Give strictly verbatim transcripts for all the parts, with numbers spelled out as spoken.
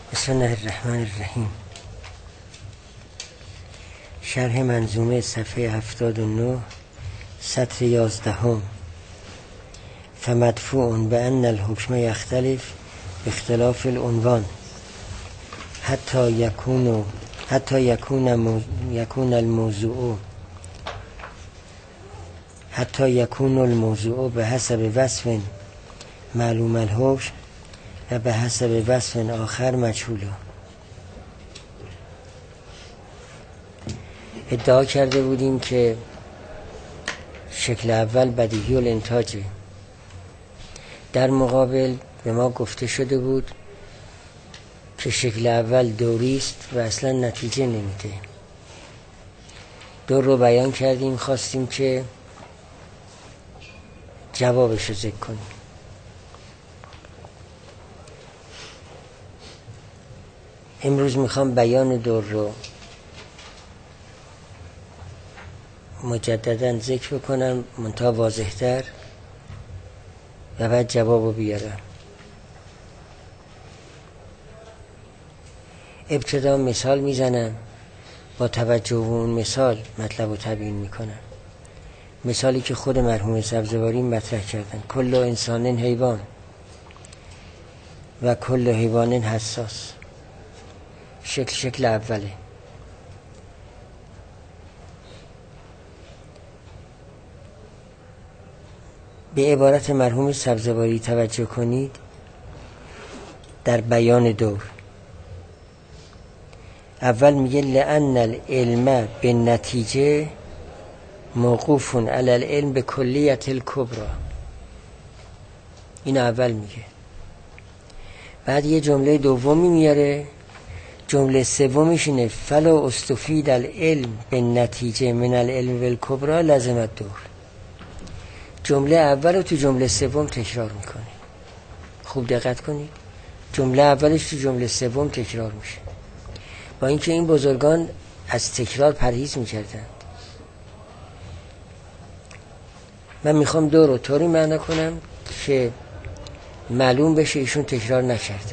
بسم الله الرحمن الرحیم. شرح منظومه صفحه هفتاد و نه سطر یازدهم. فمدفوع بأن الحکم یختلف باختلاف العنوان حتی یکون حتی یکون یکون الموضوع حتی یکون الموضوع به حسب وصف معلوم الحکم و به حسب وصف آخر مجهولا. ادعا کرده بودیم که شکل اول بدیهی الانتاجه، در مقابل به ما گفته شده بود که شکل اول دوری است و اصلا نتیجه نمیده. دور رو بیان کردیم، خواستیم که جوابش رو ذکر کنیم. امروز میخوام بیان دور رو مجددا ذکر بکنم، منتها واضح‌تر، و بعد جواب رو بیارم. ابتدا مثال میزنم، با توجه به اون مثال مطلب رو تبیین میکنم. مثالی که خود مرحوم سبزواری مطرح کردن: کل انسان حیوان و کل حیوان حساس. شکل شکل اوله. به عبارت مرحوم سبزواری توجه کنید. در بیان دور اول میگه لأن العلم به نتیجه موقوف علی العلم به کلیت الکبری. این اول میگه. بعد یه جمله دومی میاره، جمله سومیش اینه: فلا استفید العلم به نتیجه من العلم بالکبری لازمت دور. جمله اول رو تو جمله سوم تکرار میکنه. خوب دقت کنید، جمله اولش تو جمله سوم تکرار میشه، با اینکه این بزرگان از تکرار پرهیز میکردن. من میخوام دو رو طوری معنی کنم که معلوم بشه ایشون تکرار نکرده.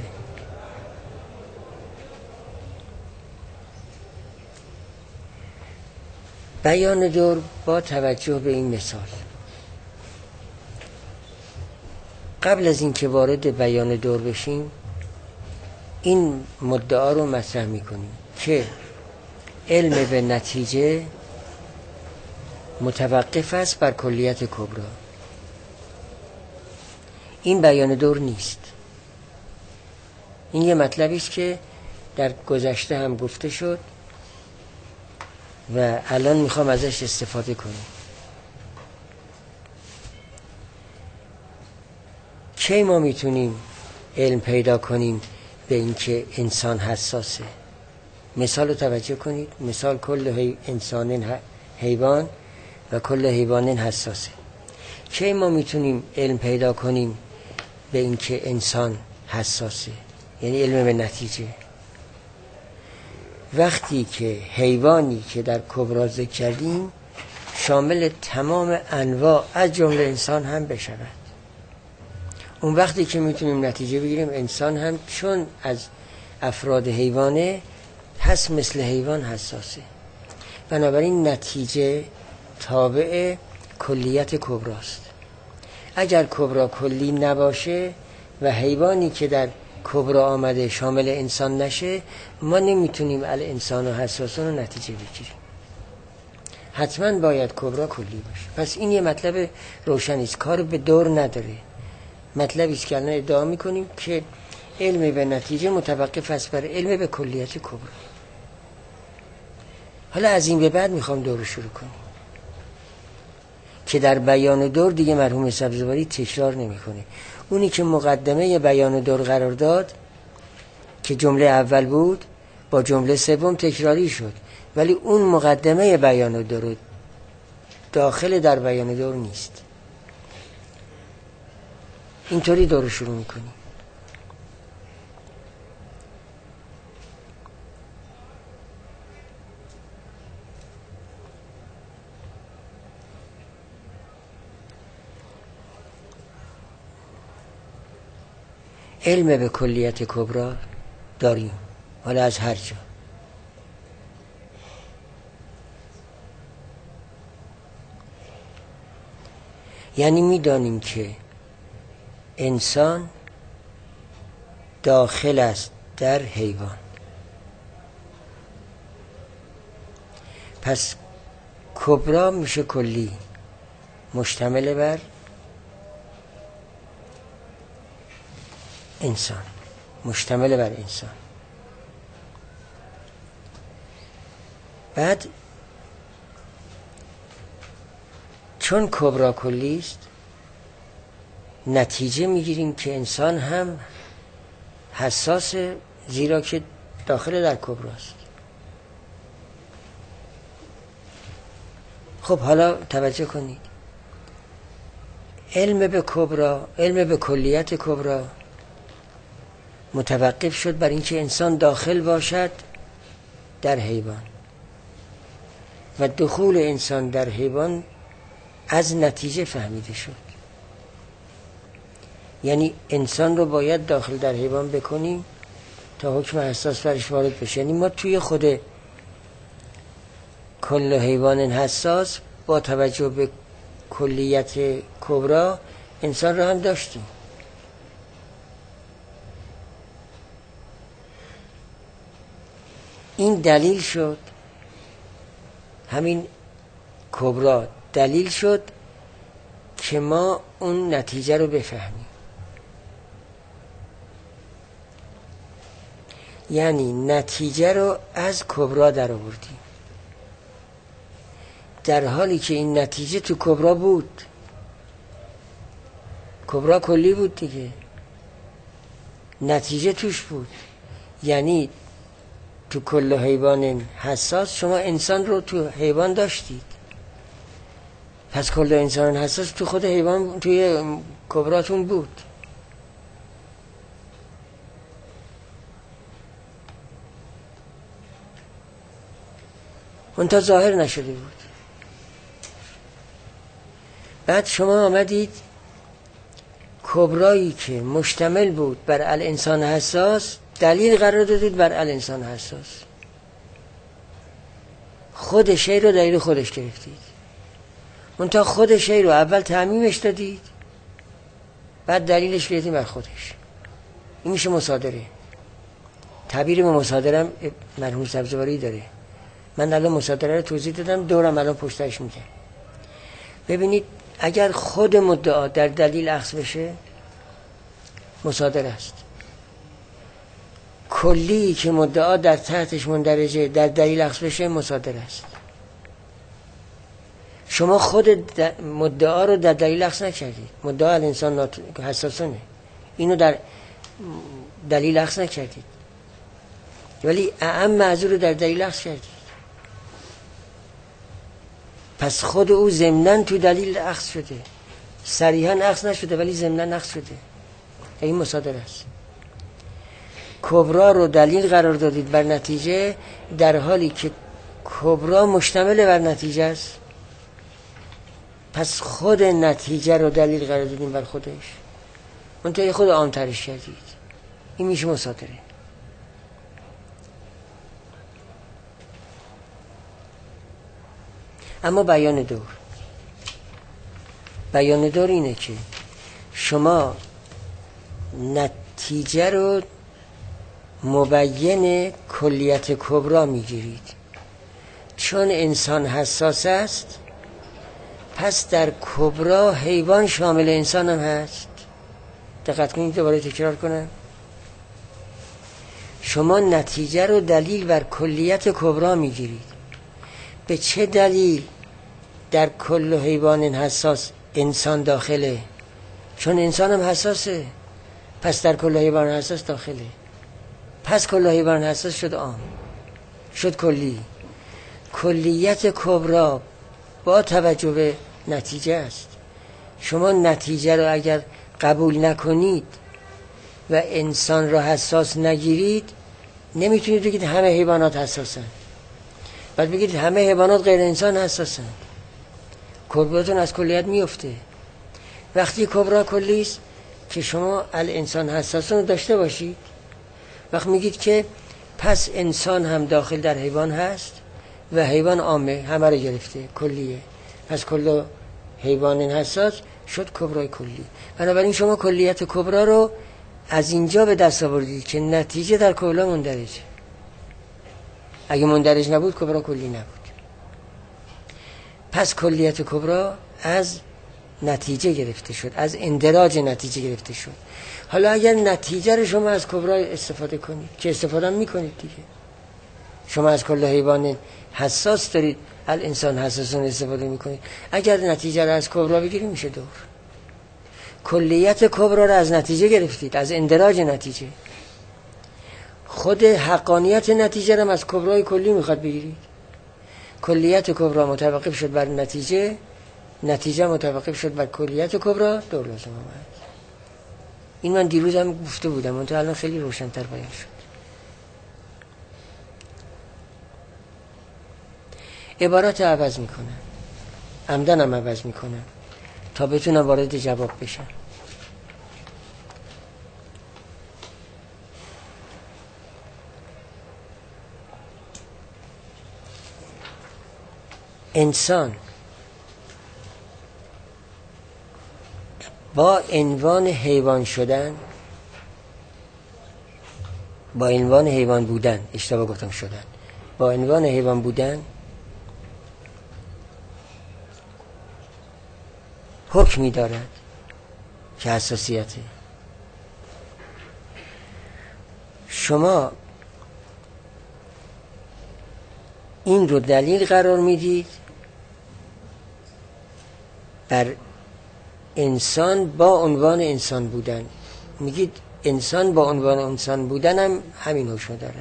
بیان دور با توجه به این مثال. قبل از اینکه وارد بیان دور بشیم، این مدعا رو مطرح میکنیم که علم به نتیجه متوقف است بر کلیت کبری. این بیان دور نیست. این یه مطلبی است که در گذشته هم گفته شد و الان میخوام ازش استفاده کنیم. کی ما میتونیم علم پیدا کنیم به اینکه انسان حساسه؟ مثال رو توجه کنید. مثال کل انسان حیوان و کل حیوان حساسه. کی ما میتونیم علم پیدا کنیم به اینکه انسان حساسه؟ یعنی علم به نتیجه. وقتی که حیوانی که در کبری ذکر کردیم شامل تمام انواع از جمله انسان هم بشود، اون وقتی که میتونیم نتیجه بگیریم انسان هم چون از افراد حیوانه هست مثل حیوان حساسه. بنابراین نتیجه تابع کلیت کبراست. اگر کبرا کلی نباشه و حیوانی که در کبرا آمده شامل انسان نشه، ما نمیتونیم الانسان و حساسان رو نتیجه بگیریم. حتما باید کبرا کلی باشه. پس این یه مطلب روشنی است، کار به دور نداره. مطلبی است که الان ادعا میکنیم که علم به نتیجه متوقف است بر علم به کلیت کبرا. حالا از این به بعد میخوام دور رو شروع کنیم که در بیان دور دیگه مرحوم سبزواری تکرار نمیکنه. اونی که مقدمه بیان دور قرار داد که جمله اول بود با جمله سوم تکراری شد، ولی اون مقدمه بیان دور داخل در بیان دور نیست. اینطوری دور رو شروع میکنیم. علم به کلیت کبرا داریم، حالا از هر جا. یعنی میدانیم که انسان داخل است در حیوان. پس کبرا میشه کلی، مشتمل بر انسان، مشتمل بر انسان. بعد چون کبرا کلی است، نتیجه میگیریم که انسان هم حساسه، زیرا که داخل در کبراست. خب حالا توجه کنید، علم به کبرا، علم به کلیت کبرا متوقف شد بر اینکه انسان داخل باشد در حیوان و دخول انسان در حیوان از نتیجه فهمیده شد. یعنی انسان رو باید داخل در حیوان بکنیم تا حکم حساس برش وارد بشه. یعنی ما توی خود کل حیوان حساس با توجه به کلیت کبرا انسان رو هم داشتیم. این دلیل شد، همین کبرا دلیل شد که ما اون نتیجه رو بفهمیم. یعنی نتیجه رو از کبرا در آوردیم، در حالی که این نتیجه تو کبرا بود. کبرا کلی بود دیگه، نتیجه توش بود. یعنی تو کل حیوان حساس شما انسان رو تو حیوان داشتید، پس کل انسان حساس تو خود حیوان، توی کبراتون بود. اون تا ظاهر نشده بود. بعد شما آمدید کبرایی که مشتمل بود بر الانسان حساس دلیل قرار دادید بر الانسان حساس. خود شی رو دلیل خودش گرفتید، منتها خود شی رو اول تعمیمش دادید، بعد دلیلش گرفتید بر خودش. این میشه مصادره. تعبیر به مصادره هم مرحوم سبزواری داره. من الان مصادره رو توضیح دادم، دورم الان پشتش میگم. ببینید اگر خود مدعا در دلیل اخذ بشه مصادره است. کلی که مدعا در تحتش مندرجه در دلیل اخذ بشه مصادره است. شما خود مدعا رو در دلیل اخذ نکردید. مدعا الانسان حساسانه، اینو در دلیل اخذ نکردید، ولی اعم معذور رو در دلیل اخذ کردید. پس خود او ضمناً تو دلیل اخذ شده، صریحاً اخذ نشده ولی ضمناً اخذ شده. این مصادره است. کبرا رو دلیل قرار دادید بر نتیجه، در حالی که کبرا مشتمل بر نتیجه است. پس خود نتیجه رو دلیل قرار دادیم بر خودش، منتها خود عام‌ترش کردید. این میشه مصادره. اما بیان دور، بیان دور اینه که شما نتیجه رو مبین کلیت کبرا میگیرید. چون انسان حساس است، پس در کبرا حیوان شامل انسان هم هست. دقت کنید، دوباره تکرار کنم. شما نتیجه رو دلیل بر کلیت کبرا میگیرید. به چه دلیل در کل حیوان حساس انسان داخله؟ چون انسان هم حساسه، پس در کل حیوان حساس داخله. پس کل حیوان حساس شد عام، شد کلی. کلیت کبرا با توجه به نتیجه است. شما نتیجه رو اگر قبول نکنید و انسان رو حساس نگیرید، نمیتونید بگید همه حیوانات حساسن، بعد بگید همه حیوانات غیر انسان حساسن. کبراتون از کلیت میفته. وقتی کبرا کلی است که شما الانسان حساسون رو داشته باشید، وقت میگید که پس انسان هم داخل در حیوان هست و حیوان عامه، همه رو گرفته، کلیه. پس کل حیوان حساس شد کبرای کلی. بنابراین شما کلیت کبرا رو از اینجا به دست آوردید که نتیجه در کلا مندرجه. اگه مندرج نبود کبرا کلی نبود. پس کلیت کبرا از نتیجه گرفته شد، از اندراج نتیجه گرفته شد. حالا اگر نتیجه رو شما از کبرا استفاده کنید که استفاده میکنید دیگه، شما از کل حیوان حساس دارید، الانسان حساسون استفاده میکنید، اگر نتیجه رو از کبرا بگیرید میشه دور. کلیت کبرا رو از نتیجه گرفتید، از اندراج نتیجه. خود حقانیت نتیجه رو از کبرای کلی میخواد بگیرید. کلیت کبرا متوقف شد بر نتیجه، نتیجه متوقف شد بر کلیت کبرا، دور لازم آمد. این من دیروز هم گفته بودم، منتها الان خیلی روشن‌تر بیان شد. عبارات عوض میکنم، عمدن هم عوض میکنم تا بتونم وارد جواب بشم. انسان با عنوان حیوان شدن، با عنوان حیوان بودن، اشتباه گفتم شدن، با عنوان حیوان بودن حکمی دارد که حساسیته. شما این رو دلیل قرار میدید بر انسان با عنوان انسان بودن. میگید انسان با عنوان انسان بودن هم همین حکم دارد.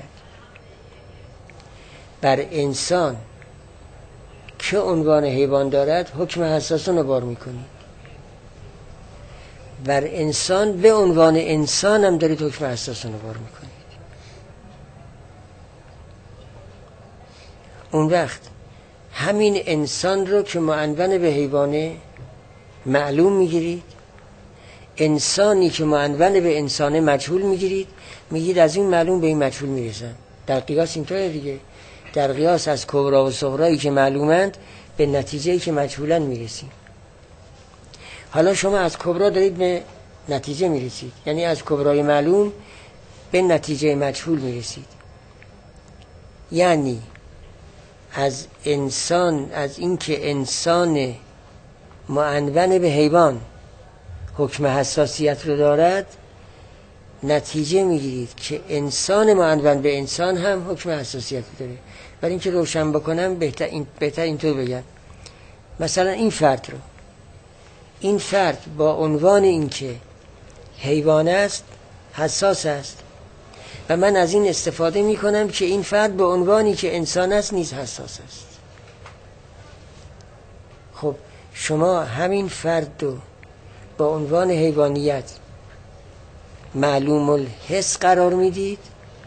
بر انسان که عنوان حیوان دارد حکم حساسون رو بار میکنید. بر انسان به عنوان انسان هم دارید حکم حساسون رو بار میکنید. اون وقت همین انسان رو که معنون به حیوانه معلوم میگیرید، انسانی که معنون به انسانه مجهول میگیرید، میگید از این معلوم به این مجهول میرسن. در قیاس اینطوره دیگه، در قیاس از کبرا و صغرایی که معلومند به نتیجه‌ای که مجهولن میرسید. حالا شما از کبرا دارید به نتیجه میرسید، یعنی از کبرای معلوم به نتیجه مجهول میرسید. یعنی از انسان، از اینکه انسان معنون به حیوان حکم حساسیت رو دارد، نتیجه میگیرید که انسان معنون به انسان هم حکم حساسیت داره. برای اینکه روشن بکنم بهتر این بهتر اینطور بگم. مثلا این فرد رو، این فرد با عنوان اینکه حیوان است حساس است و من از این استفاده میکنم که این فرد به عنوانی که انسان است نیز حساس است. خب شما همین فرد رو با عنوان حیوانیت معلوم الحس قرار میدید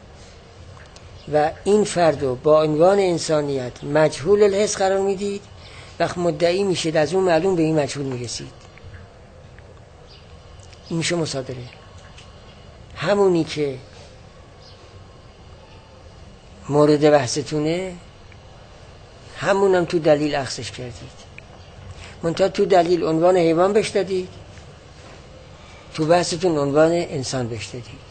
و این فرد رو با عنوان انسانیت مجهول الحس قرار میدید. وقت مدعی میشید از اون معلوم به این مجهول میرسید. این میشه مصادره. همونی که مورد بحثتونه همونم تو دلیل اخذش کردید. منتها تو دلیل عنوان حیوان بهش دادید، تو بحثتون عنوان انسان بهش دادید.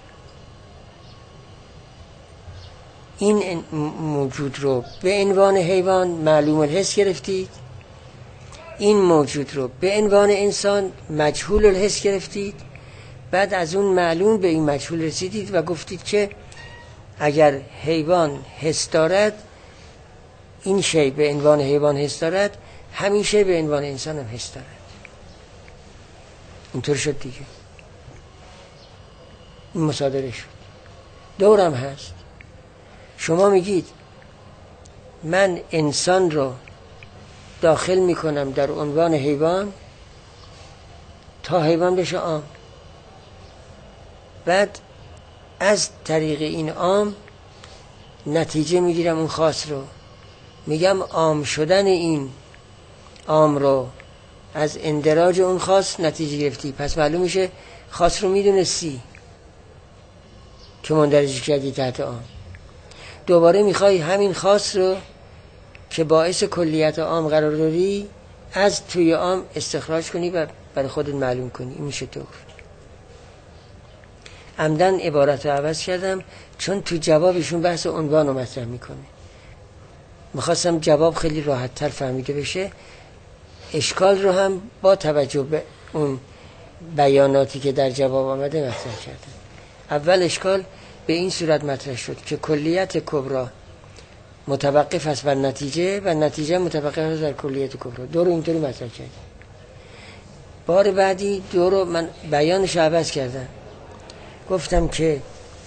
این موجود رو به عنوان حیوان معلوم الحس گرفتید، این موجود رو به عنوان انسان مجهول الحس گرفتید، بعد از اون معلوم به این مجهول رسیدید و گفتید که اگر حیوان حس دارد، این شی به عنوان حیوان حس دارد، همین شی به عنوان انسان هم حس دارد. اینطور شد دیگه. این مصادره شد. دورم هست. شما میگید من انسان رو داخل میکنم در عنوان حیوان تا حیوان بشه عام، بعد از طریق این عام نتیجه میگیرم اون خاص رو، میگم عام شدن این عام رو از اندراج اون خاص نتیجه گرفتی، پس معلوم میشه خاص رو میدونستی. که مندرج کردی تحت عام، دوباره میخوای همین خاص رو که باعث کلیت عام قرار داری از توی عام استخراج کنی و برای خودت معلوم کنی. این میشه توفیق. عمدن عبارت رو عوض کردم چون تو جوابشون بحث عنوان رو مطرح میکنه. میخواستم جواب خیلی راحت تر فهمیده بشه، اشکال رو هم با توجه به اون بیاناتی که در جواب آمده مطرح کردم. اول اشکال به این صورت مطرح شد که کلیت کبرا متوقف است بر نتیجه و نتیجه متوقف است بر کلیت کبرا. دو رو اینطوری مطرح کردم. بار بعدی دو رو من بیانش عوض کردم، گفتم که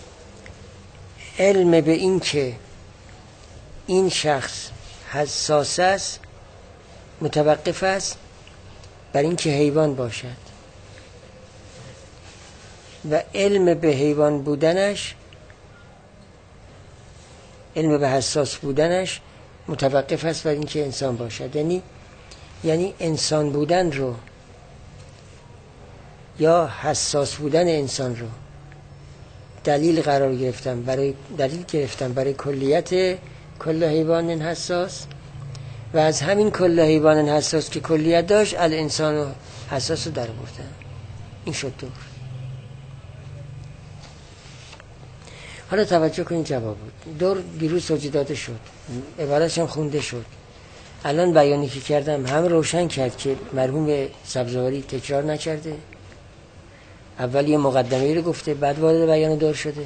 علم به این که این شخص حساس است متوقف است بر این که حیوان باشد و علم به حیوان بودنش، علم به حساس بودنش متوقف است بر این که انسان باشد. یعنی یعنی انسان بودن رو یا حساس بودن انسان رو دلیل قرار گرفتم، برای دلیل گرفتم برای کلیت کل حیوان حساس و از همین کل حیوان حساس که کلیت داشت الانسان حساس رو در بردم. این شد دور. حالا توجه کنید جواب بود. دور دیروز توضیح داده شد، عبارتش هم خونده شد. الان بیانی که کردم هم روشن کرد که مرحوم سبزواری تکرار نکرده، اول یه مقدمه‌ای رو گفته بعد وارد بیان دور شده.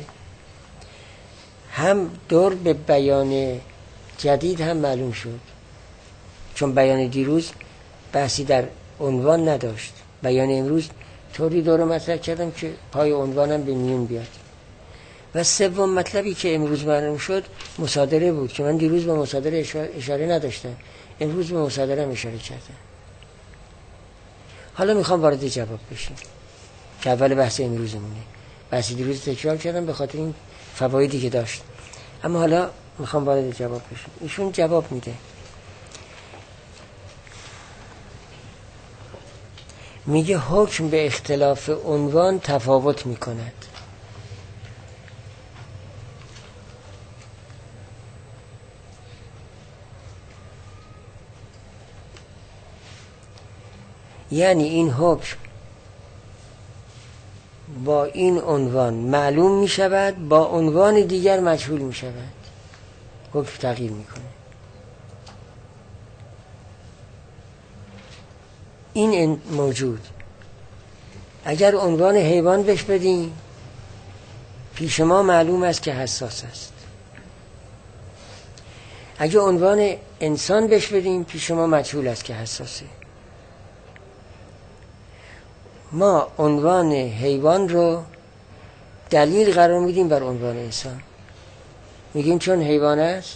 هم دور به بیان جدید هم معلوم شد، چون بیان دیروز بحثی در عنوان نداشت. بیان امروز طوری دور رو مطرح کردم که پای عنوانم به میون بیاد. و سوم مطلبی که امروز معلوم شد مصادره بود که من دیروز به مصادره اشاره نداشتم، امروز به مصادره هم اشاره کردم. حالا میخوام وارد جواب بشیم که اول بحث امروزمونه. بحث دیروز تکرار کردم به خاطر این فوایدی که داشت، اما حالا میخوام وارد جواب بشیم. ایشون جواب میده، میگه حکم به اختلاف عنوان تفاوت میکند. یعنی این حکم با این عنوان معلوم می شود، با عنوان دیگر مجهول می شود. حکم تغییر می کنه. این موجود اگر عنوان حیوان بهش بدیم پیش ما معلوم است که حساس است. اگر عنوان انسان بهش بدیم پیش ما مجهول است که حساسه. ما عنوان حیوان رو دلیل قرار میدیم بر عنوان انسان، میگیم چون حیوان است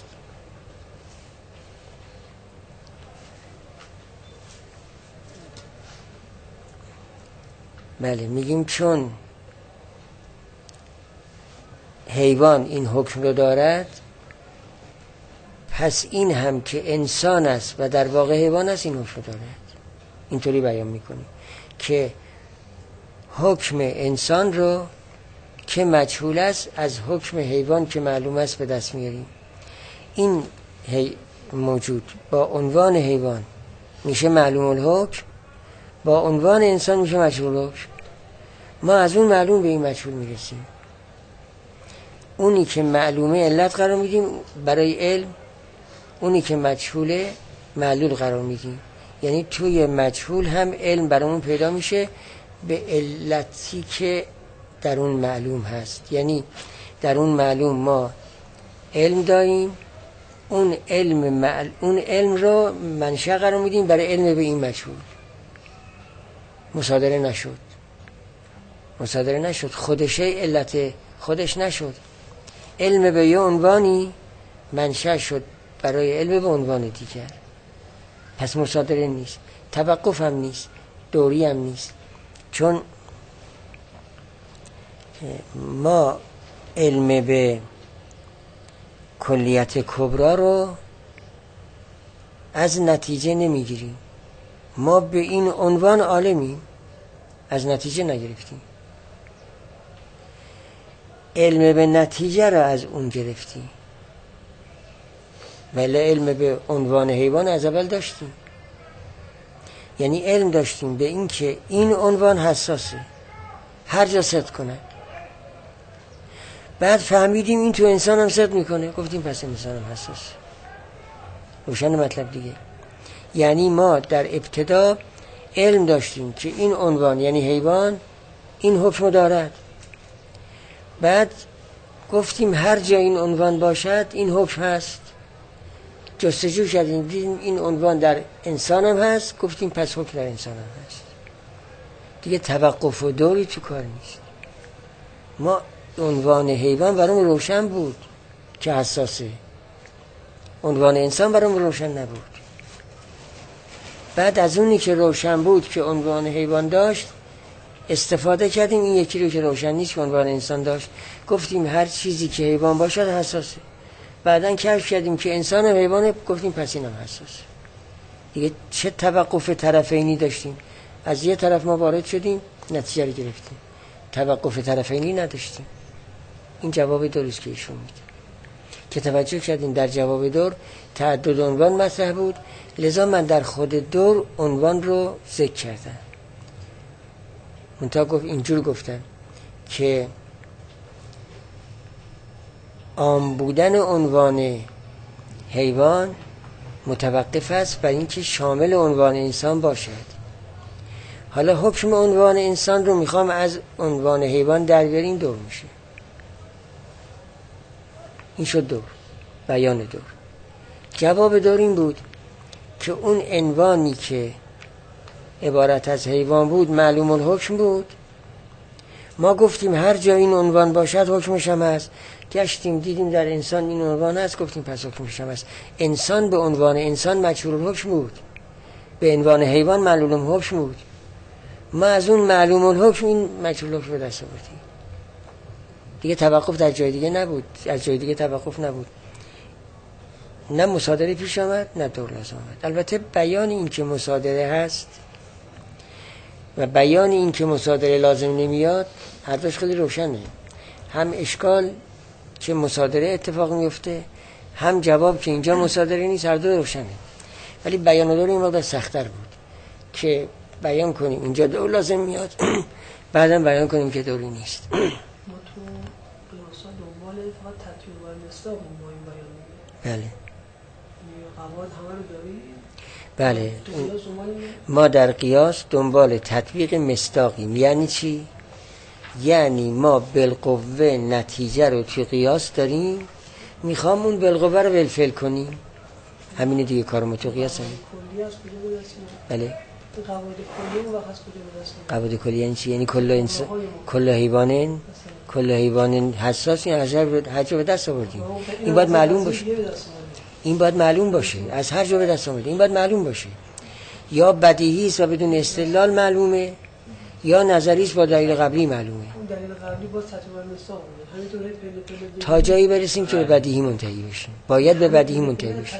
بله میگیم چون حیوان این حکم رو دارد پس این هم که انسان است و در واقع حیوان است این حکم رو دارد. اینطوری بیان میکنیم که حکم انسان رو که مجهول است از حکم حیوان که معلوم است به دست میاریم. این موجود با عنوان حیوان میشه معلوم الحکم، با عنوان انسان میشه مجهول الحکم. ما از اون معلوم به این مجهول میرسیم. اونی که معلومه علت قرار میدیم برای علم، اونی که مجهوله معلول قرار میدیم. یعنی توی مجهول هم علم برامون پیدا میشه به علتی که در اون معلوم هست. یعنی در اون معلوم ما علم داریم، اون علم معل... اون علم رو منشأ قرار میدیم برای علم به این مجهول. مصادره نشد، مصادره نشد، خودشه علت خودش نشد. علم به یه عنوانی منشأ شد برای علم به عنوان دیگر، پس مصادره نیست، توقف هم نیست، دوری هم نیست. چون ما علم به کلیت کبرا رو از نتیجه نمیگیریم، ما به این عنوان عالمیم، از نتیجه نگرفتیم. علم به نتیجه را از اون گرفتیم، ولی علم به عنوان حیوان از اول داشتیم. یعنی علم داشتیم به این که این عنوان حساسه، هر جا صدق کنه. بعد فهمیدیم این تو انسان هم صدق میکنه، گفتیم پس انسان هم حساسه. روشن مطلب دیگه. یعنی ما در ابتدا علم داشتیم که این عنوان یعنی حیوان این حکم دارد. بعد گفتیم هر جا این عنوان باشد این حکم هست. جستجو کردیم دیدیم این عنوان در انسان هم هست، گفتیم پس حکم در انسان هم هست. دیگه توقف و دوری تو کار نیست. ما عنوان حیوان برام روشن بود که حساسه، عنوان انسان برام روشن نبود. بعد از اونی که روشن بود که عنوان حیوان داشت استفاده کردیم، این یکی رو که روشن نیست که عنوان انسان داشت گفتیم هر چیزی که حیوان باشد حساسه. بعدن کشف کردیم که انسان هم حیوانه، گفتیم پس اینم حساسه. دیگه چه توقف طرفینی داشتیم؟ از یه طرف ما وارد شدیم نتیجه رو گرفتیم، توقف طرفینی نداشتیم. این جواب دوریست که ایشون میده که توجه کردیم در جواب دور تعدد عنوان مطرح بود، لذا من در خود دور عنوان رو ذکر کردم. منتها گفت اینجور گفتم که عام بودن عنوان حیوان متوقف است بر اینکه شامل عنوان انسان باشد. حالا حکم عنوان انسان رو میخوام از عنوان حیوان در بیاریم، دور میشه. این شد دور، بیان دور. جواب دور این بود که اون عنوانی که عبارت از حیوان بود معلوم الحکم بود. ما گفتیم هر جا این عنوان باشد حکمش هم هست. گشتیم دیدیم در انسان این عنوان هست، گفتیم پس حکمش هم هست. انسان به عنوان انسان مجهول الحکم بود، به عنوان حیوان معلوم الحکم بود. ما از اون معلوم الحکم این مجهول الحکم به دست آوردیم. دیگه توقف در جای دیگه نبود، از جای دیگه توقف نبود. نه مصادره پیش آمد نه دور لازم آمد. البته بیان این که مصادره هست و بیان این که مصادره لازم نمیاد هر دوش خیلی روشنه. هم اشکال که مصادره اتفاق میفته، هم جواب که اینجا مصادره نیست، هر دو روشنه. ولی بیان دور این مقدار سخت‌تر بود که بیان کنیم اینجا دور لازم میاد بعدم بیان کنیم که دوری نیست. ما تو قیاسا دنبال فقط تطبیق و مصداق ما این بیان میگه. بله. قواعد همه رو داری؟ بله. ما در قیاس دنبال تطبیق مصداقیم. یعنی چی؟ یعنی ما بالقوه نتیجه رو توی قیاس داریم، میخوام اون بالقوه رو بالفعل کنیم. همینه دیگه کارمون تو قیاس همین. بله. قواعد کلی مبحث کجا برسیم؟ قواعد کلی یعنی چی؟ یعنی کل انسان، کل حیوانن، کل حیوانن حساس، این هر جا به دست آوردیم. این باید معلوم باشه. این باید معلوم باشه. از هر جا به دست آوردیم این باید معلوم باشه. یا بدیهی است و بدون استدلال معلومه، یا نظری است با دلیل قبلی معلومه. اون دلیل قبلی با تطبیق المصداق همینطوره پله پله تا جایی برسیم که به بدیهی منتهی بشیم. باید به بدیهی منتهی بشیم.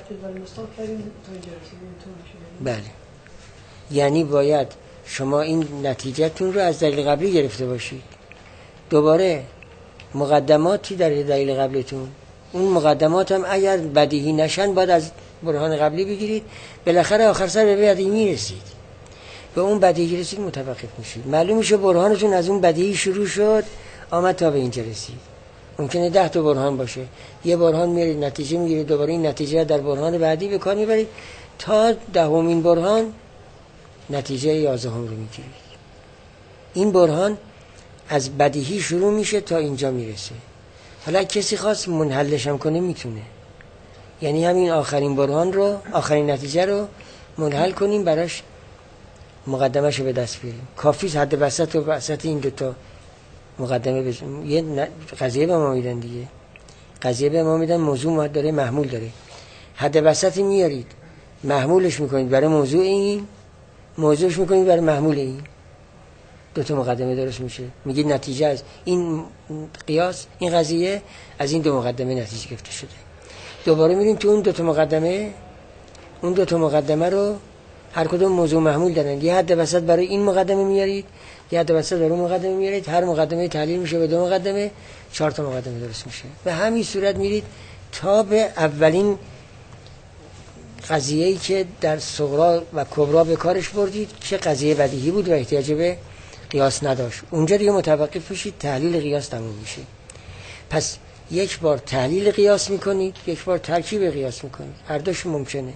بله. یعنی باید شما این نتیجهتون رو از دلیل قبلی گرفته باشید. دوباره مقدماتی در دلیل قبلیتون، اون مقدمات هم اگر بدیهی نشن باید از برهان قبلی بگیرید. بالاخره آخر سر به بدیهی میرسید. به اون بدیهی رسید متوقف میشید. معلوم میشه برهانتون از اون بدیهی شروع شد آمد تا به اینجا رسید. ممکنه ده تا برهان باشه، یه برهان میارید نتیجه میگیرید، دوباره این نتیجه در برهان بعدی به کار میبرید تا دهمین برهان نتیجه یازدهم رو میگیرید. این برهان از بدیهی شروع میشه تا اینجا میرسه. حالا کسی خواست منحلش هم کنه میتونه. یعنی همین آخرین برهان رو، آخرین نتیجه رو منحل کنیم، براش مقدمه‌شو به دست بیاریم. کافی حد وسط و وسط این دوتا مقدمه بزنیم. یه قضیه به ما میدن دیگه. قضیه به ما میدن، موضوع داره، محمول داره. حد وسطی میارید، محمولش میکنید برای موضوع این، موضوعش میکنید برای محمول این. دو تا مقدمه درست میشه. میگید نتیجه از این قیاس، این قضیه از این دو مقدمه نتیجه گرفته شده. دوباره میریم تو اون دو تا مقدمه، اون دو تا مقدمه رو هر کدوم موضوع محمول دارن. یه حد وسط برای این مقدمه میارید، یه حد وسط رو مقدمه میارید، هر مقدمه تحلیل میشه به دو مقدمه، چهار تا مقدمه درست میشه. به همین صورت میرید تا به اولین قضیه‌ای که در صغرا و کبرا به کارش بردید که قضیه بدیهی بود و احتیاج به قیاس نداشت. اونجا دیگه متوقف بشید، تحلیل قیاس تموم میشه. پس یک بار تحلیل قیاس میکنید، یک بار ترکیب قیاس میکنید، هر دوش ممکنه.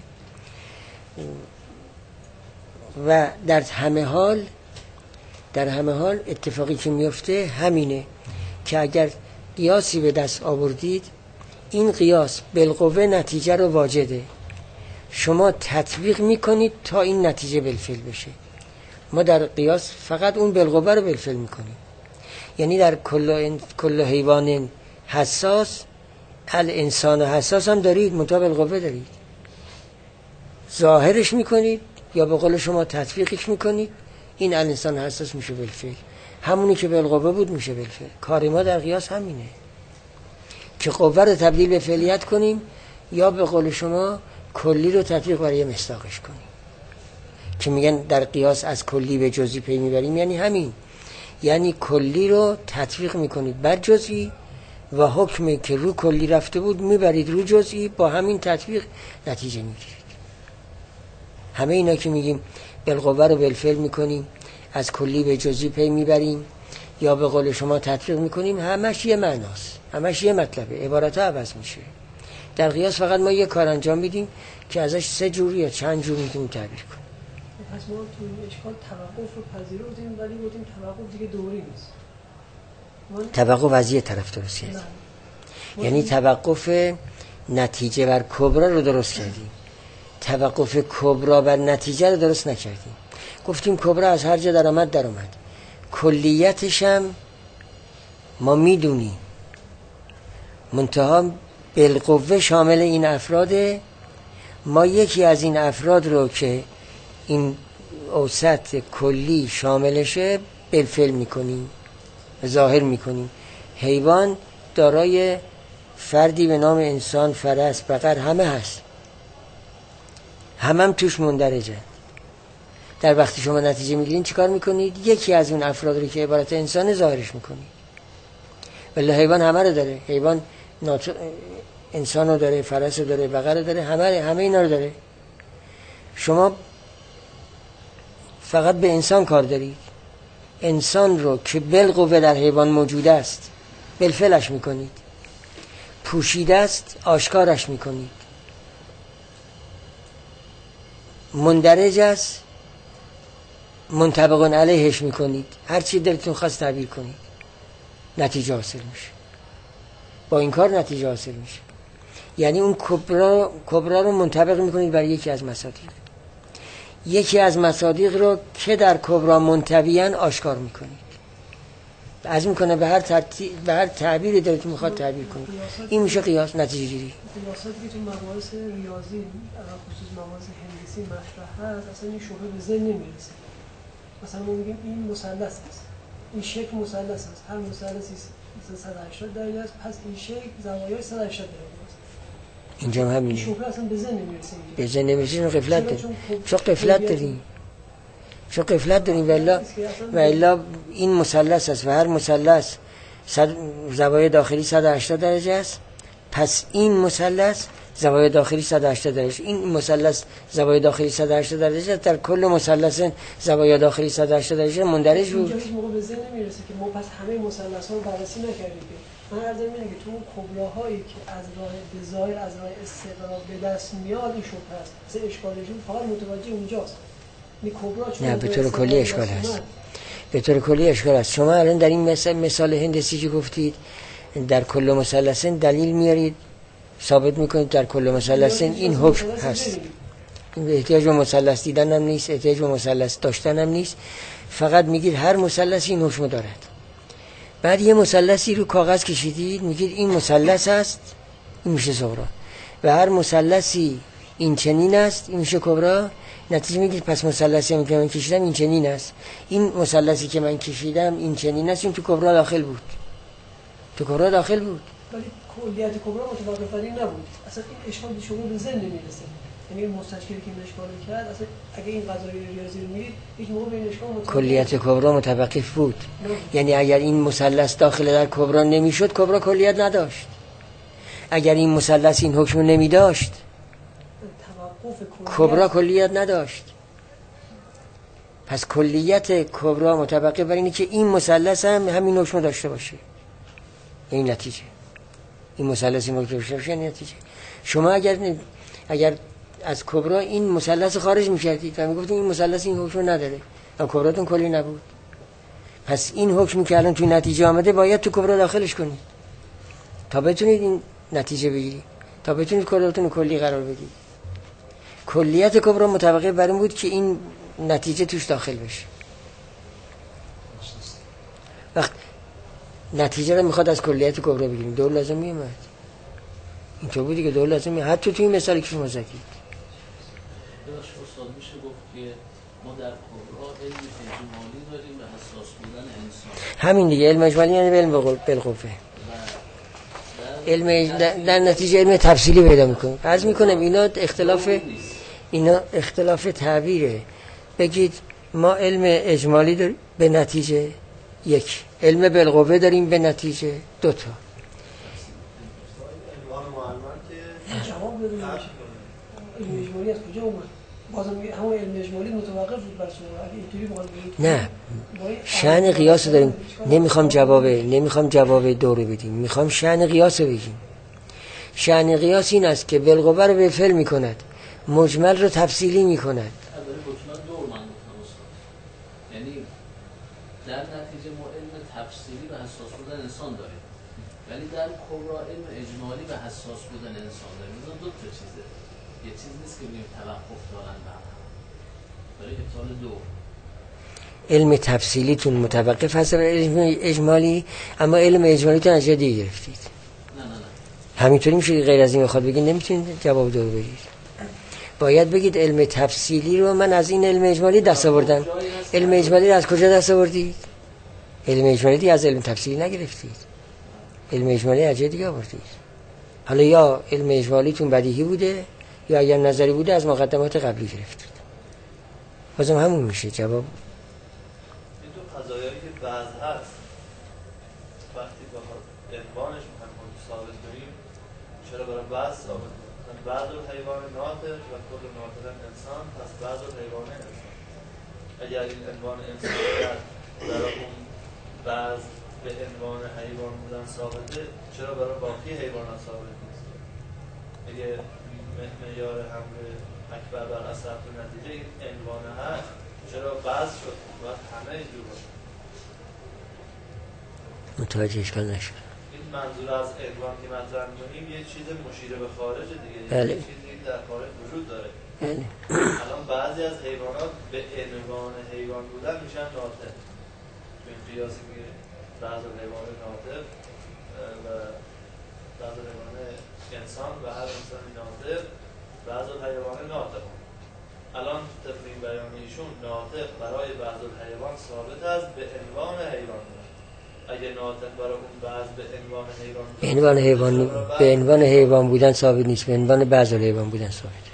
و در همه حال در همه حال اتفاقی که میفته همینه که اگر قیاسی به دست آوردید، این قیاس بالقوه نتیجه رو واجده، شما تطبیق میکنید تا این نتیجه بالفعل بشه. ما در قیاس فقط اون بالقوه رو بالفعل میکنیم. یعنی در کل کل حیوان حساس، الانسان حساس هم دارید، منتها بالقوه دارید. ظاهرش میکنید یا به قول شما تطبیقش میکنید، این الانسان حساس میشه بالفعل. همونی که بالقوه بود میشه بالفعل. کار ما در قیاس همینه که قوه رو تبدیل به فعلیت کنیم یا به قول شما کلی رو تطبیق برای مصداقش کنیم. که میگن در قیاس از کلی به جزئی پی میبریم، یعنی همین، یعنی کلی رو تطبیق میکنید بر جزئی و حکمی که رو کلی رفته بود میبرید رو جزئی، با همین تطبیق نتیجه میگیرید. همه اینا که میگیم بالقوه رو بالفعل میکنیم، از کلی به جزئی پی میبریم یا به قول شما تطبیق میکنیم، همش یه معناست، همش یه مطلبه، عبارتها عوض میشه. در قیاس فقط ما یه کار انجام میدیم که ازش سه جور یا چند جور میتونیم تعبیر کنیم. پس ما تو این اشکال توقف رو پذیرفتیم، ولی گفتیم توقف دیگه دوری نیست. توقف از یه طرف درست کردیم، یعنی توقف نتیجه بر کبرا رو درست کردیم، توقف کبرا بر نتیجه رو درست نکردیم. گفتیم کبرا از هر جا در آمد در آمد، کلیتش هم ما میدونیم، منتها بالقوه شامل این افراده. ما یکی از این افراد رو که این اوسط کلی شاملشه بالفعل میکنیم، ظاهر میکنیم. حیوان دارای فردی به نام انسان، فرس، بقر، همه هست، همه هم توش مندرجه. در وقتی شما نتیجه میگیرین چیکار میکنید؟ یکی از اون افراد رو که عبارت انسان ظاهرش میکنید. ولی حیوان همه رو داره، حیوان ناطق انسان رو داره، فرس رو داره، بقر رو داره، همه همه اینا رو داره. شما فقط به انسان کار دارید، انسان رو که بالقوه در حیوان موجود است بالفعلش میکنید، پوشیده است آشکارش میکنید، مندرج است منطبق علیهش میکنید، هر چی دلتون خواست تعبیر کنید، نتیجه حاصل میشه. با این کار نتیجه حاصل میشه. یعنی اون کبرا کبرا رو منطبق میکنید بر یکی از مصادیق، یکی از مصادیق رو که در کبرا منطویان آشکار میکنید، از میکنه به هر ترتیب به هر تعبیری دلتون میخواد تعبیر کنید. این میشه قیاس، نتیجه گیری. قیاساتی که تو مباحث ریاضی خصوص مباحث هندسی مطرح هست، اصلا این شبهه به ذهن نمیرسه. مثلا ما میگیم این مثلث است، این شکل مثلث است، هر مثلثی صد و هشتاد درجه است، پس این شکل زوایای صد و هشتاد درجه است. اینجا هم همینه. این شبهه اصلا به ذهن نمیرسه. به ذهن نمیرسه، چون غفلت داریم. چون غفلت داریم. چون غفلت داریم والا والا این مثلث است و هر مثلث صد زوایای داخلی صد و هشتاد درجه است. پس این مثلث زوایای داخلی صد و هشتاد درجه، این مثلث زوایای داخلی صد و هشتاد درجه، در کل مثلث زوایای داخلی صد و هشتاد درجه مندرج بود. اینجا هیچ موقع به ذهن نمیرسه که ما پس همه مثلث‌ها رو بررسی نکردیم. من عرض اینه که تو کبراهایی که از راه بظاهر از راه استقرار به دست میاد این شبهه است. مثلا اشکالشون فقط متوجه اونجاست. این کبرا چون نه به طور کلی اشکال هست. به طور کلی اشکال هست. شما الان در این مثال مثال هندسی که گفتید در کل مثلثین دلیل میارید، ثابت میکنید در کل مثلثین این حکم هست. این احتیاج به مثلث دیدن هم نیست، احتیاج به مثلث داشتن هم نیست، فقط میگید هر مثلثی این حکم دارد. بعد یه مثلثی رو کاغذ کشیدید، میگید این مثلث است، این میشه صغرا، و هر مثلثی این چنین است، این میشه کبرا. نتیجه میگید پس مثلثی که من کشیدم این چنین است، این مثلثی که من کشیدم این چنین است، این تو کبرا داخل بود، تو کبرا داخل بود. ولی کلیت کبرا متوقف بر این نبود. اصلا این اشکال شما به ذهن نمیرسه. یعنی مستشکلی که این اشکال کرد اصلا اگه این قضایی ریاضی رو میرید هیچ موقع به این اشکال متوجه کلیت کبرا متوقف بود. یعنی اگر این مثلث داخل در کبرا نمیشد کبرا کلیت نداشت. اگر این مثلث این حکم نمی داشت کبرا کلیت نداشت. پس کلیت کبرا متوقف بر اینه که این مثلث هم همین حکم داشته باشه. این نتیجه این مثلث این حکم داشته باشه این نتیجه. شما اگر اگر از کبرا این مثلث خارج می‌کردید و میگفتید این مثلث این حکم نداره و کبراتون کلی نبود، پس این حکمی که الان توی نتیجه آمده باید تو کبرا داخلش کنید تا بتونید این نتیجه بگیرید، تا بتونید کبراتون کلی قرار بدید. کلیت کبرا متوقف بر این بود که این نتیجه توش داخل بشه. وقت نتیجه رو میخواد از کلیت کبرا بگیریم دور لازم میومد. اینطور بودی که دور لازم میومد حتی توی این مثالی که شما زدید. داشت استاد میشه گفت که ما در کبرا علم اجمالی داریم و حساس بودن انسان. همین دیگه علم اجمالی یعنی علم بالقوه. علم در نتیجه علم تفصیلی پیدا میکنیم. عرض میکنم اینا اختلاف اینا اختلاف تعبیره. بگید ما علم اجمالی داریم به نتیجه یک، علم بالقوه داریم به نتیجه دو تا. جواب بدونیم علم اجمالی از کجا اومد؟ بازم همون علم اجمالی متوقف بود بر شما. اگه اینطوری بخواد نه شأن قیاس داریم. نمیخوام جواب نمیخوام جواب دو رو بدیم، میخوام شأن قیاس رو بگیم. شأن قیاس این است که بالقوه رو به فعل میکند، مجمل رو تفصیلی میکند. یعنی در نتیجه ما علم تفصیلی و حساس بودن انسان داریم، ولی در کبرا علم اجمالی و حساس بودن انسان داریم. این دو تا چیزه. یه چیز نیست که بگیم توقف دارن بر هم. برای ابطال دو علم تفصیلیتون متوقف هست بر علم اجمالی، اما علم اجمالیتون از جای دیگه گرفتید. نه نه نه همینطوری میشه غیر از این بخواد بگید نمیتونید جواب دو بگید. باید بگید علم تفصیلی رو من از این علم اجمالی دست آوردم. علم اجمالی رو از کجا دست آوردید؟ علم اجمالی از علم تفصیلی نگرفتید. علم اجمالی از جای دیگه آوردید. حالا یا علم اجمالیتون بدیهی بوده یا اگر نظری بوده از مقدمات قبلی گرفتید. بازم همون میشه جواب. این تو قضایایی که بعض هست وقتی بخواد عنوانش میخوایم ثابت کنیم چرا برای بعض ثابت کنیم؟ بعض الحیوان ناطق و کل ناطق انسان، پس بعض الحیوان انسان. اگر این عنوان انسان برای اون بعض به عنوان حیوان بودن ثابته، چرا برای باقی حیوانات ثابت نیست؟ اگه معیار حمل اکبر بر اثر تو نتیجه این عنوان هست، چرا بعض شد باید همه اینجور باشه؟ متوجه اشکال نشد. این منظور از عنوان که مطرح می‌کنیم یه چیز مشیر به خارج دیگه، بله. یه چیزی در خارج وجود داره. بله. الان بعضی از حیوانات به عنوان حیوان بودن میشن ناطق. تو این قیاسی که بعض حیوان ناطق و بعض حیوان انسان و هر انسانی ناطق، بعض حیوان ناطق. الان طبق این بیان ایشون ناطق برای بعض حیوان ثابت است به عنوان حیوان. اگه ناطق برای اون بعض به عنوان حیوان به عنوان حیوان به عنوان حیوان بودن ثابت نیست، به عنوان بعض حیوان بودن ثابته.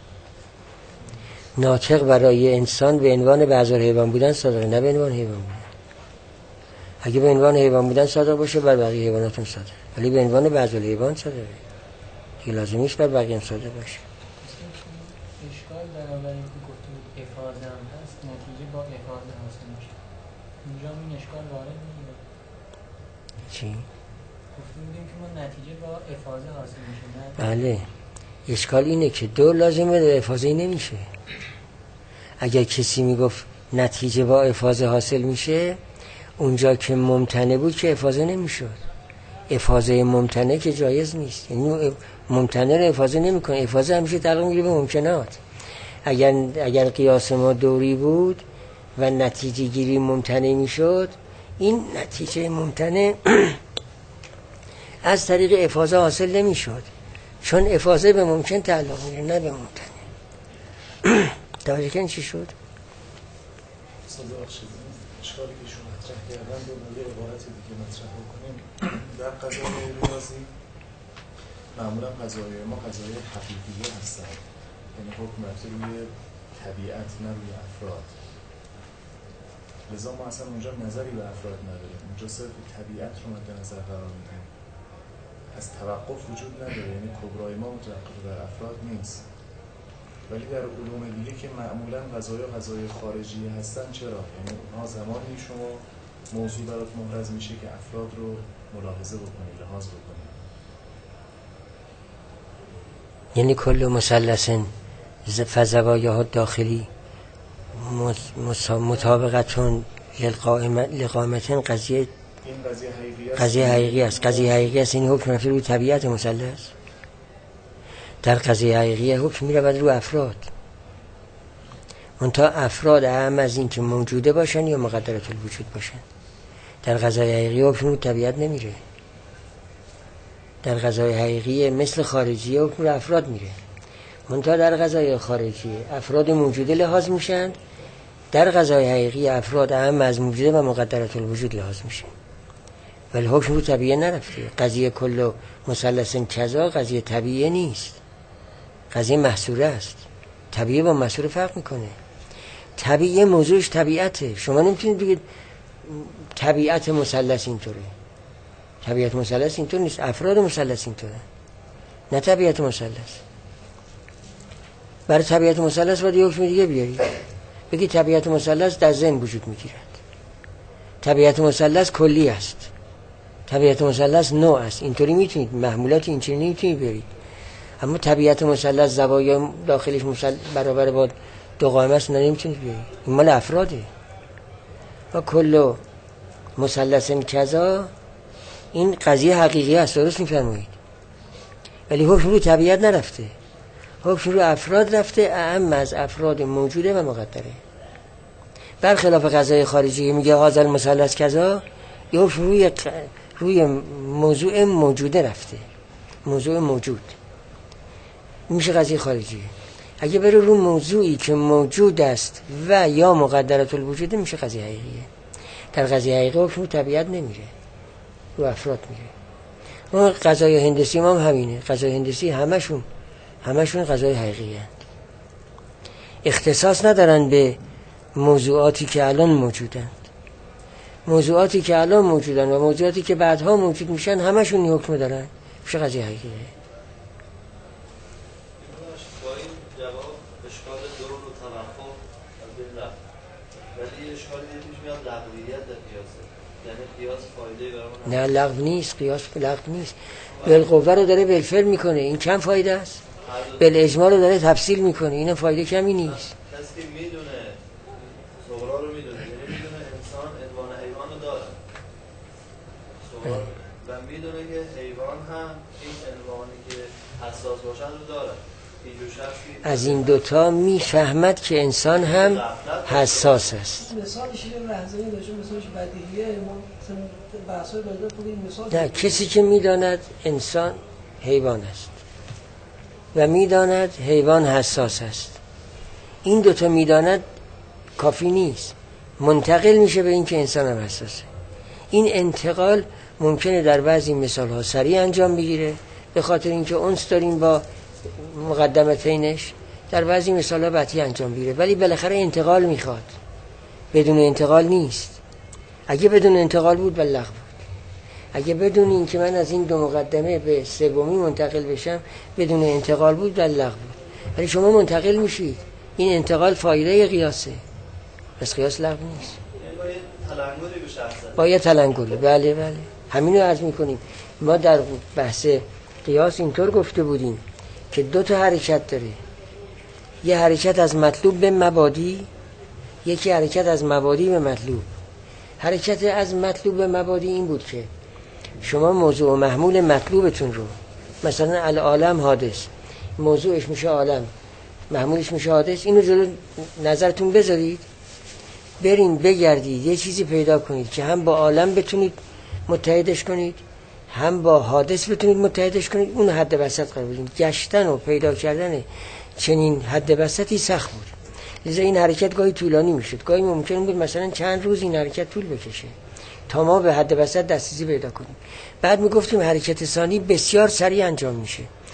ناطق برای انسان به عنوان بعض حیوان بودن صادقه، نه به عنوان حیوان بودن. اگه به عنوان حیوان بودن صادق باشه بر بقیه حیوانات هم صادقه، ولی به عنوان بعض حیوان صادقه. که لازم نیست بر بقیه هم صادق باشه. اشکال بنابراین که گفتیم افاضه هم هست، نتیجه با افاضه حاصل میشه. اینجا این اشکال وارد میشه. چی؟ گفتیم بودیم که ما نتیجه با افاضه حاصل میشه. بله. اشکال اینه که دو لازمه به افاضه نمیشه. اگر کسی میگفت نتیجه با افاضه حاصل میشه، اونجا که ممتنع بود که افاضه نمیشد. افاضه ممتنع که جایز نیست. یعنی ممتنع رو افاضه نمیکنه. افاضه همیشه تعلق میگیره به ممکنات. اگر اگر قیاس ما دوری بود و نتیجه گیری ممتنع میشد، این نتیجه ممتنع از طریق افاضه حاصل نمیشد، چون افاضه به ممکن تعلق میگیره نه به ممتنع. توجه کن چی شد؟ صدا بخشید اشکالی که شما مطرح کردن رو با یه عبارت دیگه مطرح بکنیم. در قضایای ریاضی معمولا قضایای ما قضایای حقیقیه هستن یعنی حکم رفته روی طبیعت نه روی افراد. لذا ما اصلا اونجا نظری به افراد نداریم، اونجا صرف طبیعت رو مد نظر قرار میدیم. از توقف وجود نداره، یعنی کبرای ما متوقف بر افراد نیست. ولی در علوم دیگه که معمولا قضایا قضای خارجی هستن، چرا؟ یعنی اونها زمانی شما موضوع برات محرز میشه که افراد رو ملاحظه بکنی، لحاظ بکنی. یعنی کل مثلث فزوایاه داخلی مطابقتون لقامتن قضیه این قضیه حقیقی است. قضیه حقیقی است. قضیه حقیقی است. این حکم رفته روی طبیعت مثلث. در قضیه حقیقی حکم میرود روی افراد. منتها افراد اهم از این که موجوده باشن یا مقدرات الوجود باشن. در قضیه حقیقی حکم روی طبیعت نمیره. در قضیه حقیقی مثل خارجی حکم روی افراد میره. منتها در قضیه خارجی افراد موجوده لحاظ میشن، در قضای حقیقی افراد اهم از موجوده و مقدرات الوجود لحاظ میشه. ولی حکم رو طبیعه نرفته. قضیه کل مثلث کذا قضیه طبیعه نیست، قضیه محصوره است. طبیعه با محصوره فرق میکنه. طبیعه موضوعش طبیعته. شما نمیتونید بگید طبیعت مثلث اینطوره. طبیعت مثلث اینطور نیست، افراد مثلث اینطوره، نه طبیعت مثلث. برای طبیعت مثلث باید یه حکم دیگه بیارید، بگید طبیعت مثلث در ذهن وجود میگیرد. طبیعت مثلث کلی است، طبیعت مثلث نوع است. اینطوری میتونید محمولات این چنینی میتونید بیارید. اما طبیعت مثلث زوایا داخلش مثلث برابر با دو قائمه است، نمیتونید بیارید. این مال افراده. و کل مثلث کذا این قضیه حقیقی است، درست میفرمایید. ولی حکم رو طبیعت نرفته، حکم رو افراد رفته، اهم از افراد موجوده و مقدره. برخلاف قضای خارجی میگه هذا المثلث کذا، یه حکم روی روی موضوع موجوده رفته، موضوع موجود میشه قضیه خارجی. اگه بره رو موضوعی که موجود است و یا مقدرات الوجود میشه قضیه حقیقیه. در قضیه حقیقی حکم رو طبیعت نمیره، رو افراد میره. اون قضای هندسی ما هم همینه. قضای هندسی همشون همشون قضای حقیقی هستند. اختصاص ندارن به موضوعاتی که الان موجودند. موضوعاتی که الان موجودن و موضوعاتی که بعدها موجود میشن همشون این حکم دارن، میشه قضیه حقیقیه. با این جواب اشکال دور و توقف از بین رفت. ولی اشکالی پیش میاد لغویت در قیاسه. یعنی قیاس فایده برامون نه لغو نیست، قیاس لغو نیست. بالقوه رو داره بالفعل میکنه، این چند فایده است؟ بالاجماع رو داره تفصیل میکنه، این فایده کمی نیست. کسی که میدونه صغرا رو میدونه، یعنی میدونه انسان عنوان حیوان رو داره صغرا و میدونه که حیوان هم این عنوانی که حساس باشن رو داره. از این دوتا میفهمد که انسان هم حساس است. مثالش یه لحظه‌ای داشته، مثالش بدیهیه. ما مثلا بحث‌های بنده خودی مثال نه، کسی که میداند انسان حیوان است و میداند حیوان حساس است، این دوتا میداند کافی نیست، منتقل میشه به این که انسان هم حساسه. این انتقال ممکنه در بعضی مثال‌ها سریع انجام بگیره به خاطر اینکه انس داریم با مقدمتینش، در بعضی مثال‌ها بطیء انجام بگیره، ولی بالاخره انتقال میخواد. بدون انتقال نیست. اگه بدون انتقال بود بلغ بود. اگه بدون این که من از این دو مقدمه به سومی منتقل بشم بدون انتقال بود بلغ بود. ولی شما منتقل میشید، این انتقال فایده قیاسه، پس قیاس لغو نیست. باید تلنگری به شخص باید تلنگری. بله بله همینو عرض میکنیم. ما در بحث قیاس اینطور گفته بودیم که دو تا حرکت داره، یه حرکت از مطلوب به مبادی، یکی حرکت از مبادی به مطلوب. حرکت از مطلوب به مبادی این بود که شما موضوع و محمول مطلوبتون رو، مثلا العالم حادث، موضوعش میشه عالم، محمولش میشه حادث، اینو جلو نظرتون بذارید، برین بگردید یه چیزی پیدا کنید که هم با عالم بتونید متحدش کنید، هم با حادث بتونید متحدش کنید، اون حد وسط قرار بدید. گشتن و پیدا کردن چنین حد وسطی سخت بود، لذا این حرکت گاهی طولانی میشد، گاهی ممکن بود مثلا چند روز این حرکت طول بکشه تا ما به حد وسط دسترسی پیدا کنیم. بعد میگفتیم حرکت ثانی بسیار سریع انجام میشه،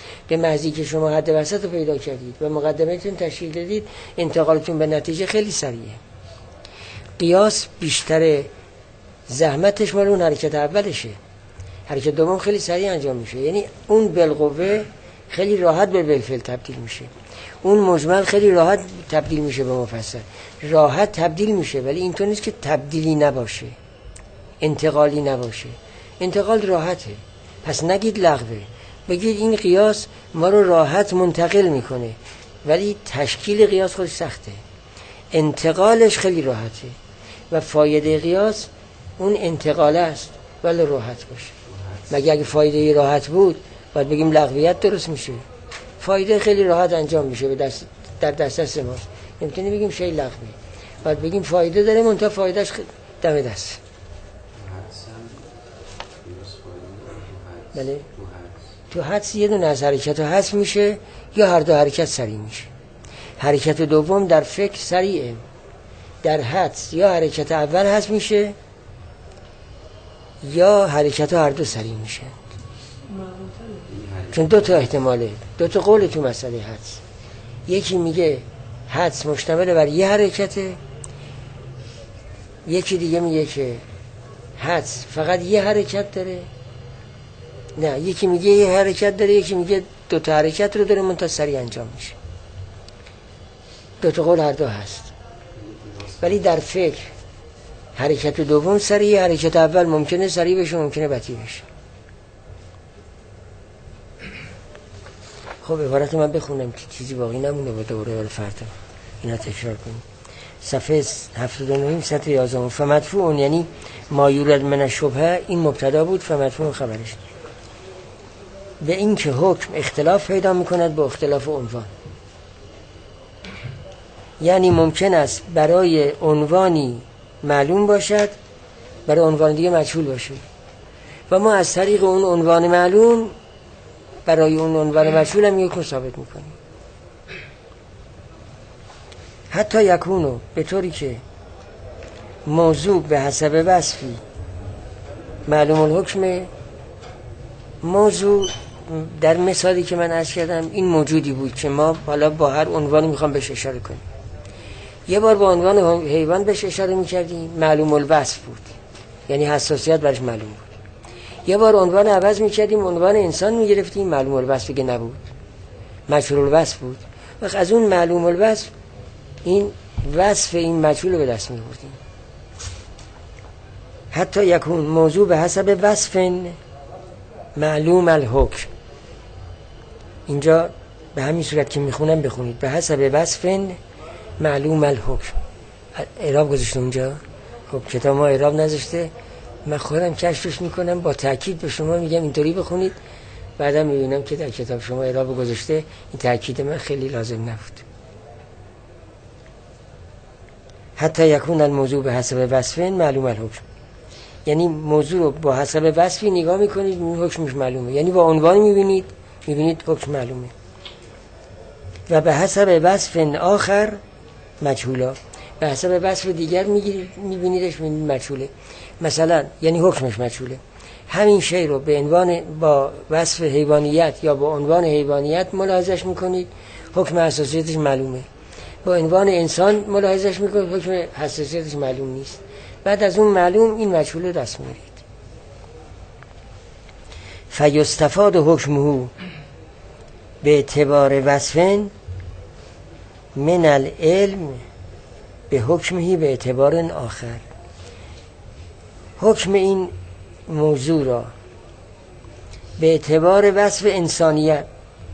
به محضی که شما حد وسط رو پیدا کردید و مقدمه‌تون تشکیل دادید، انتقالتون به نتیجه خیلی سریعه. قیاس بیشتر زحمتش مال اون حرکت اولشه، حرکت دوم خیلی سریع انجام میشه. یعنی اون بالقوه خیلی راحت به بالفعل تبدیل میشه، اون مجمل خیلی راحت تبدیل میشه به مفصل، راحت تبدیل میشه. ولی اینطور نیست که تبدیلی نباشه، انتقالی نباشه. انتقال راحته، پس نگید لغوه، بگید این قیاس ما رو راحت منتقل میکنه، ولی تشکیل قیاس خودش سخته، انتقالش خیلی راحته و فایده قیاس اون انتقاله است ولی راحت باشه. مگه اگه فایده راحت بود باید بگیم لغویت درست میشه؟ فایده خیلی راحت انجام میشه، به دست در دسترس ماست، نمیتونی بگیم شی لغوی، باید بگیم فایده داره منتها فایدهش دم دست. بله تو حدس یه دونه از حرکت ها حذف میشه یا هر دو حرکت سریع میشه. حرکت دوم در فکر سریعه، در حدس یا حرکت اول حذف میشه یا حرکت ها هر دو سریع میشه. چون دو تا احتماله، دو تا قول تو مسئله حدس. یکی میگه حدس مشتمل بر یه حرکته، یکی دیگه میگه که حدس فقط یه حرکت داره. نه، یکی میگه یه حرکت داره، یکی میگه دو تا حرکت رو داره منتها سریع انجام میشه. دو تا قول هر دو هست، ولی در فکر حرکت دوم سریع، حرکت اول ممکنه سریع بشه ممکنه بطیء بشه. خب عبارت من بخونم که چیزی باقی نمونه با دوره برای فردا اینا تکرار کنیم. صفحه هفتاد و نه سطر یازده. فمدفوع یعنی ما یورد من الشبهه، این مبتدا بود، فمدفوع خبرش. به این که حکم اختلاف پیدا میکند با اختلاف عنوان. یعنی ممکن است برای عنوانی معلوم باشد، برای عنوان دیگه مجهول باشه و ما از طریق اون عنوان معلوم برای اون عنوان مجهول هم یک ثابت میکنیم. حتی یکونو، به طوری که موضوع به حسب وصفی معلوم الحکم. موضوع در مثالی که من عرض کردم این موجودی بود که ما حالا با هر عنوانی میخوام بهش اشاره کنیم. یه بار با عنوان حیوان بهش اشاره میکردیم، معلوم الوصف بود، یعنی حساسیت برش معلوم بود. یه بار عنوان عوض میکردیم، عنوان انسان میگرفتیم، معلوم الوصف دیگه نبود، مجهول الوصف بود. وقت از اون معلوم الوصف این وصف این مجهول رو به دست می‌آوردیم. حتی یکون موضوع به حسب وصف معلوم الحکم. اینجا به همین صورت که میخونم بخونید، به حسب وصف معلوم الحکم. اعراب گذاشته اونجا. خب کتاب ما اعراب نذاشته، من خودم کشفش میکنم، با تاکید به شما میگم اینطوری بخونید، بعدم میبینم که در کتاب شما اعراب گذاشته. این تاکید من خیلی لازم نبود. حتی یکون الموضوع به حسب وصف معلوم الحکم، یعنی موضوع رو با حسب وصفی نگاه میکنید میبینید حکمش معلومه، یعنی با عنوانی میبینید میبینید حکم معلومه. و به حسب وصف آخر مجهولا، به حسب وصف دیگر میگیرید میبینیدش میبینید مجهوله. مثلا یعنی حکمش مجهوله. همین شی رو به عنوان با وصف حیوانیت یا با عنوان حیوانیت ملاحظهش میکنید، حکم حساسیتش معلومه. با عنوان انسان ملاحظهش میکنید، حکم حساسیتش معلوم نیست. بعد از اون معلوم این مجهول رو دست میارید. فیستفاد حکمه به اعتبار وصفن من العلم به حکمه به اعتبار آخر. حکم این موضوع را به اعتبار وصف انسانیت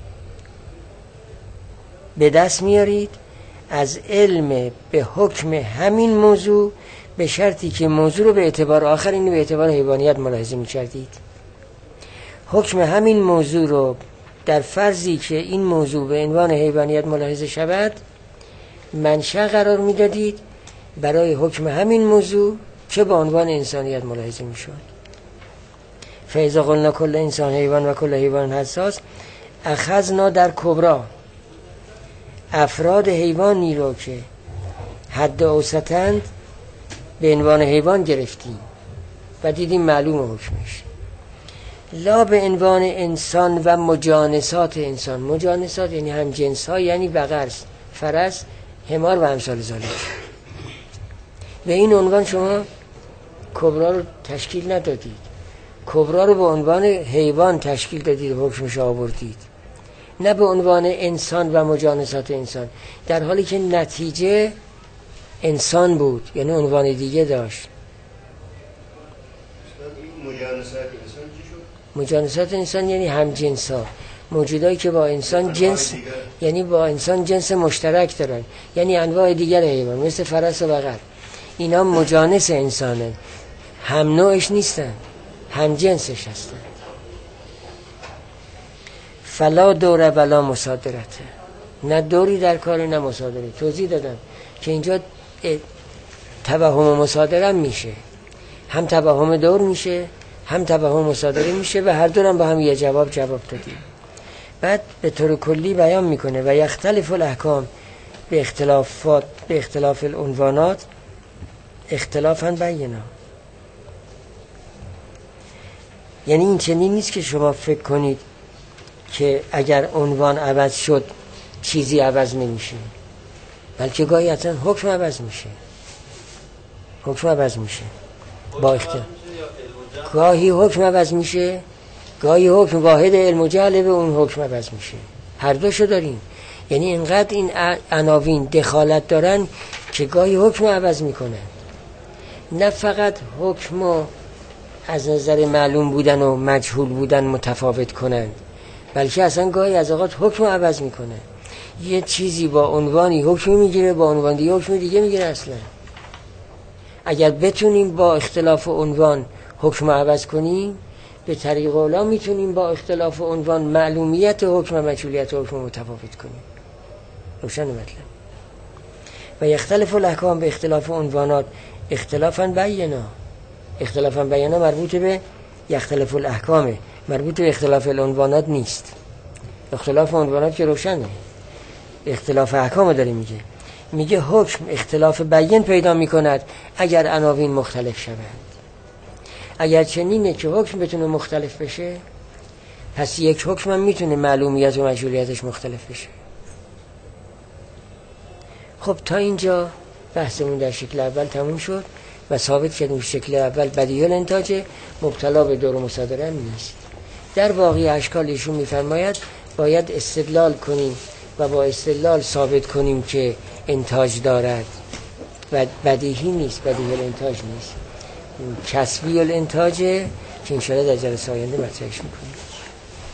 به دست میارید از علم به حکم همین موضوع، به شرطی که موضوع رو به اعتبار آخر اینو به اعتبار حیوانیت ملاحظه می‌کردید. حکم همین موضوع رو در فرضی که این موضوع به عنوان حیوانیت ملاحظه شود منشأ قرار میدادید برای حکم همین موضوع که با عنوان انسانیت ملاحظه میشد. فاذا قلنا کل انسان حیوان و کل حیوان حساس، اخذنا در کبرا افراد حیوانی رو که حد اوسطند به عنوان حیوان گرفتیم و دیدیم معلوم حکمش. لا به عنوان انسان و مجانسات انسان. مجانسات یعنی هم جنس ها، یعنی بقر، فرس، حمار و امثال ذالک. به این عنوان شما کبرا رو تشکیل ندادید، کبرا رو به عنوان حیوان تشکیل دادید، حکمش آوردید، نه به عنوان انسان و مجانسات انسان، در حالی که نتیجه انسان بود، یعنی عنوان دیگه داشت. مجانسات انسان چی شد؟ مجانسات انسان یعنی هم جنس ها، موجودایی که با انسان جنس، یعنی با انسان جنس مشترک دارن، یعنی انواع دیگر حیوان مثل فرس و بقر، اینا مجانس انسانن، هم نوعش نیستن، هم جنسش هستن. فلا دوره ولا مصادرته، نه دوری در کار نه مصادره. توضیح دادم که اینجا توهم مصادره میشه، هم توهم دور میشه هم توهم مصادره میشه و هر دورم با هم یه جواب جواب دادیم. بعد به طور کلی بیان میکنه و یختلف الاحکام به اختلافات به اختلاف العنوانات اختلافاً بینا. یعنی این چنین نیست که شما فکر کنید که اگر عنوان عوض شد چیزی عوض نمیشه، بلکه گاهی اصلا حکم عوض میشه، حکم عوض میشه با اختلاف. گاهی حکم عوض میشه، گاهی حکم واحد علم و جهل به اون حکم عوض میشه، هر دوشو داریم. یعنی اینقدر این عناوین دخالت دارن که گاهی حکم عوض میکنن، نه فقط حکم از نظر معلوم بودن و مجهول بودن متفاوت کنن، بلکه اصلا گاهی از اوقات حکم عوض میکنه. یه چیزی با عنوانی حکم میگیره، با عنوان دیگه حکم دیگه میگیره. اصلا اگر بتونیم با اختلاف عنوان حکم عوض کنیم، به طریق اولا میتونیم با اختلاف عنوان معلومیت حکم و مجهولیت حکم متفاوت کنیم. روشن مطلب. و یختلف الاحکام به اختلاف عنوانات اختلافاً بینا. اختلافاً بینا مربوط به یختلف الاحکامه، مربوط به اختلاف العنوانات نیست. اختلاف عنوانات که روشنه، اختلاف احکام داره میگه. میگه حکم اختلاف بیان پیدا میکند اگر عناوین مختلف شوند. اگر چنینه که حکم بتونه مختلف بشه، پس یک حکم هم میتونه معلومیت و مجهولیتش مختلف بشه. خب تا اینجا بحثمون در شکل اول تموم شد و ثابت شد شکل اول بدیهی الانتاج مبتلا به دور مصادره نیست. در باقی اشکال ایشون میفرماید باید استدلال کنیم و با استدلال ثابت کنیم که انتاج دارد و بدیهی نیست، بدیهی الانتاج نیست، کسبی الانتاجه که انشاءالله در جلسه آینده مطرحش میکنیم.